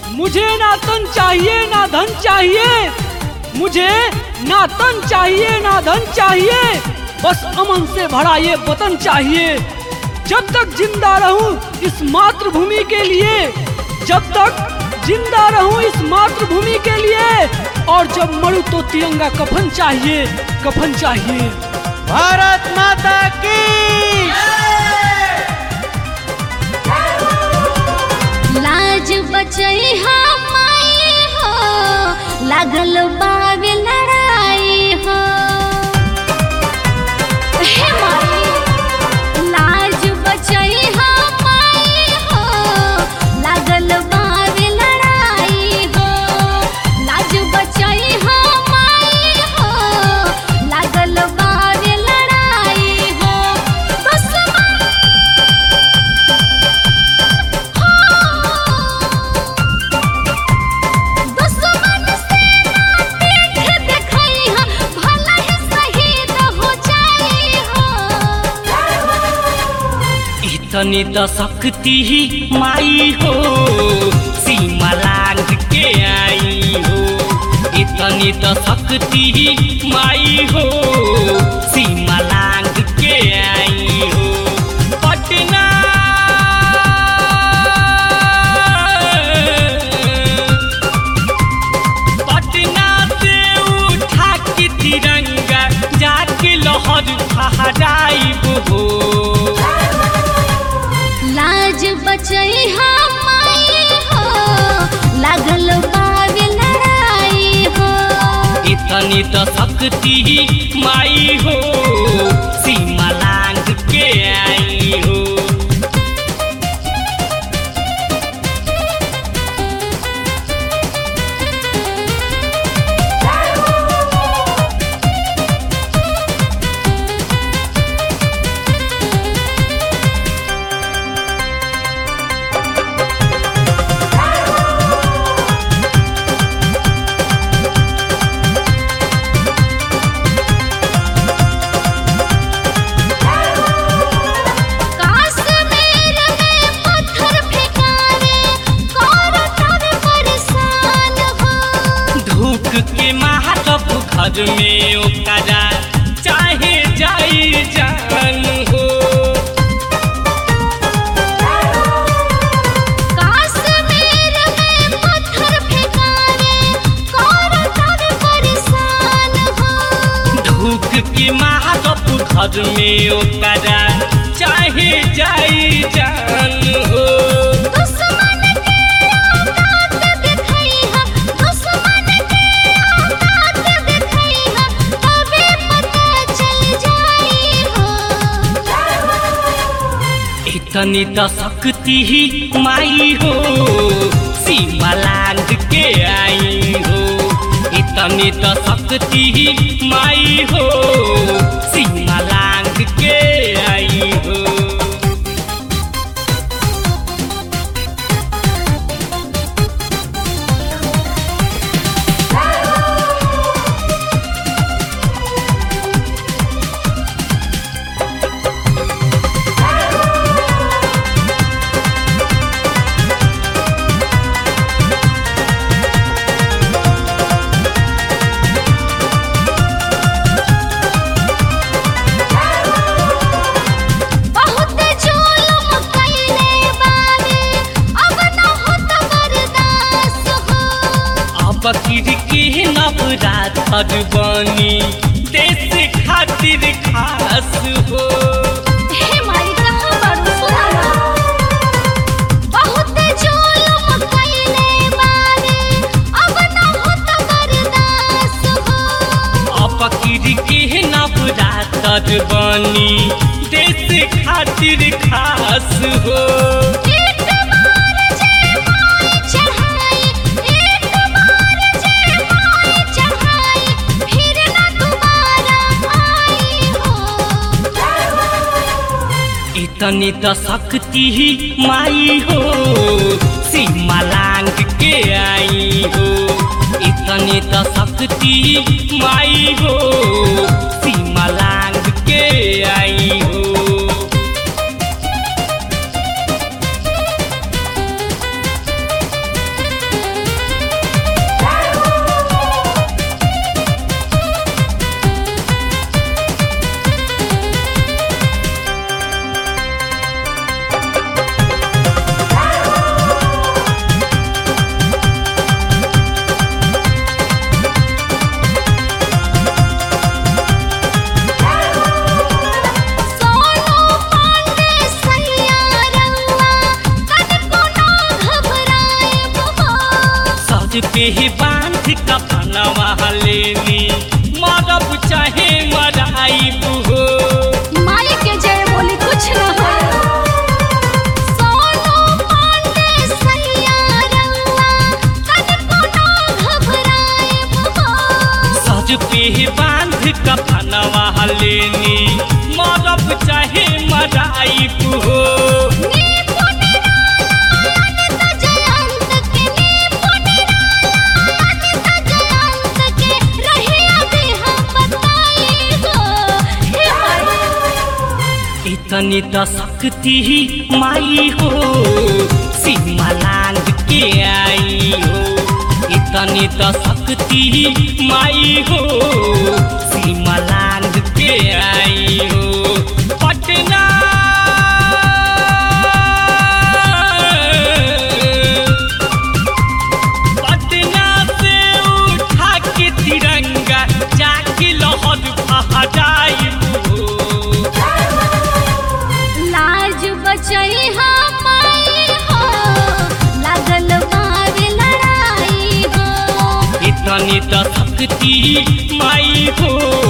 मुझे ना तन चाहिए ना धन चाहिए, मुझे ना तन चाहिए ना धन चाहिए, बस अमन से भरा ये वतन चाहिए। जब तक जिंदा रहूं इस मातृभूमि के लिए, जब तक जिंदा रहूं इस मातृभूमि के लिए, और जब मरूं तो तिरंगा कफन चाहिए, कफन चाहिए। भारत माता की लाज बचई माई हो, लागल बावे लड़ाई हो। हे माई, लाज बचई माई हो, लागल बावे लड़ाई हो। लाज बचई माई हो, लागल बावे लड़ाई हो। दुश्मन से ना पीठ दिखाई हा, भला ही शहीद हो जाई हो। इतनी तो शक्ति ही माई हो, सीमा लांघ के आई हो। इतनी तो शक्ति ही माई हो, सीमा लांघ के आई हो। पटना पटना से उठा के तिरंगा, जाके लहर फहराइब हो। लाज बचई माई हो, लागल बावे लड़ाई हो। इतनी तो शक्ति ही माई हो, सीमा लांघ के आई हो। कश्मीर में पत्थर फेंकावे, करत हवे परेशान हो। धूप के महाकप घर में ओकरा चाहे जाई जान हो। कश्मीर में पत्थर फेंकावे, करत हवे परेशान हो। धूप के महाकप घर में ओकरा चाहे जाई जान हो। दुश्मन के औकात दिखाई हा, दुश्मन के औकात दिखाई हा, तबे पता चल जाई हो। इतनी तो शक्ति ही माई हो, सीमा लांघ के आई हो। इतनी तो शक्ति ही माई हो, सीमा लांघ के आई हो। बहुत जुल्म कइले बावे, अब न होत बर्दाश्त हो। अब के नवरात बनी, देश खातिर खास हो। हे माई कहाँ बारू सुनाना। बहुत जुल्म कइले बावे, अब न होत बर्दाश्त हो। अब के नवरात बनी, देश खातिर खास हो। एक बार जे माई चढ़ाई, एक बार जे माई चढ़ाई, फिर न दोबारा आई हो। इतनी तो शक्ति ही माई हो, सीमा लांघ के आई हो। इतनी तो शक्ति माई हो, सीमा लांघ के आई हो। सज पे बांध कफनवा लेनी मरब चाहे मराइब हो। माई के जय बोली कुछ न हो। सोनू पांडे सैया रंगा तनिको ना घबराइब हो। सज पे बांध कफनवा लेनी मरब चाहे मराइब हो। इतनी तो शक्ति ही माई हो सीमा लांग के आई हो। इतनी तो शक्ति ही माई हो सीमा लांग के आई हो। पटना से उठा के तिरंगा जाके लहर फहराई हो। लाज बचई माई हो लागल बावे लड़ाई हो। इतनी तो शक्ति माई हो